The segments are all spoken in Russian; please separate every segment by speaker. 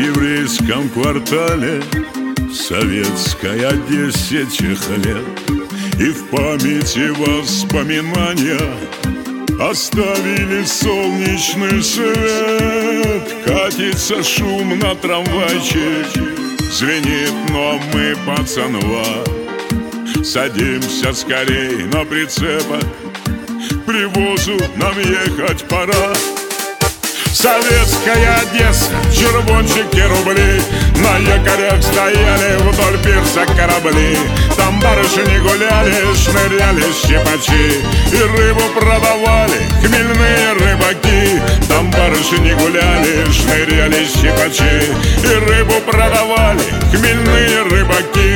Speaker 1: еврейском квартале, в советской Одессе тех лет. И в памяти воспоминания оставили солнечный свет. Катится шумно трамвайчик, звенит, но мы, пацанва, садимся скорей на прицепах, к привозу нам ехать пора. Советская Одесса, червончики, рубли, на якорях стояли вдоль пирса корабли. Там барышни гуляли, шныряли щипачи, и рыбу продавали хмельные рыбаки. Там барышни гуляли, шныряли щипачи, и рыбу продавали хмельные рыбаки.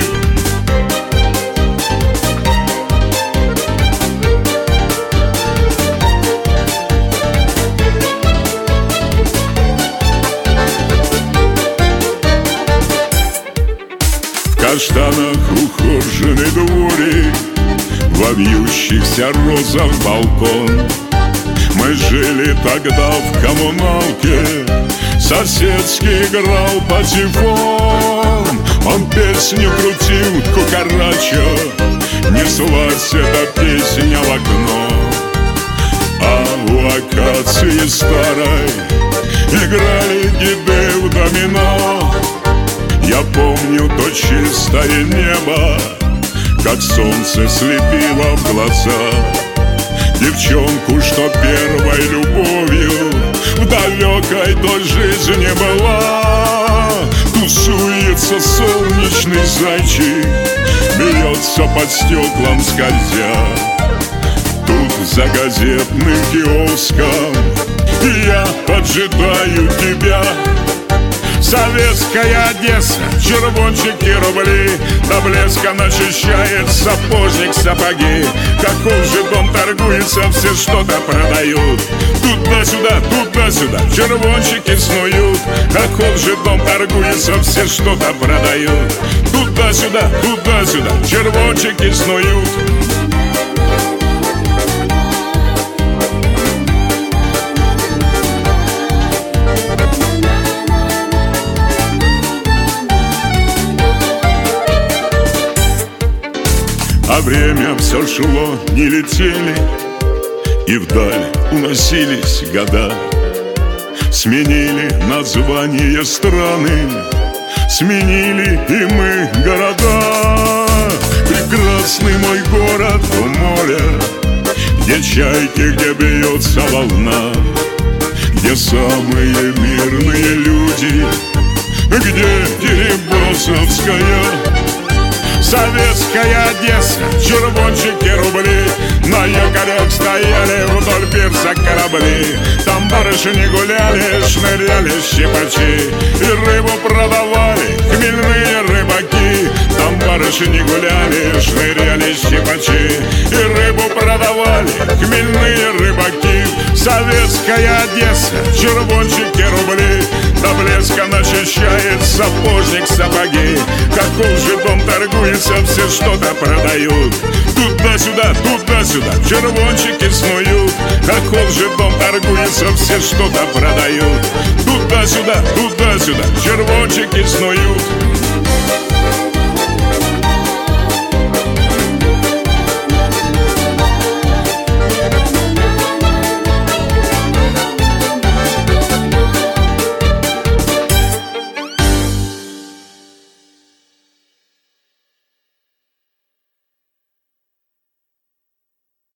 Speaker 1: В каштанах ухоженный дворик, во вьющихся розах балкон. Мы жили тогда в коммуналке, соседский играл патефон. Он песню крутил кукарача, неслась эта песня в окно. А у акации старой играли деды в домино. Я помню то чистое небо, как солнце слепило в глаза девчонку, что первой любовью в далекой той жизни была. Тусуется солнечный зайчик, бьется под стеклом скользя. Тут за газетным киоском я поджидаю тебя. Советская Одесса, червончики, рубли, до блеска начищает сапожник сапоги. Каков же дом торгуется, все что-то продают. Туда-сюда, червончики снуют. Каков же дом торгуется, все что-то продают. Туда-сюда, червончики снуют. А время все шло, не летели, и вдаль уносились года. Сменили название страны, сменили и мы города. Прекрасный мой город у моря, где чайки, где бьется волна, где самые мирные люди, где Дерибасовская. Советская Одесса, червончики, рубли, на якорях стояли вдоль пирса корабли. Там барышни гуляли, шныряли щипачи, и рыбу продавали хмельные рыбаки. Там барышни гуляли, шныряли щипачи, и рыбу продавали хмельные рыбаки. Советская Одесса, червончики, рубли, до блеска начищает сапожник сапоги. Каков же дом торгуется, все что-то продают. Туда-сюда, червончики снуют. Каков же дом торгуется, все что-то продают. Туда-сюда, червончики снуют.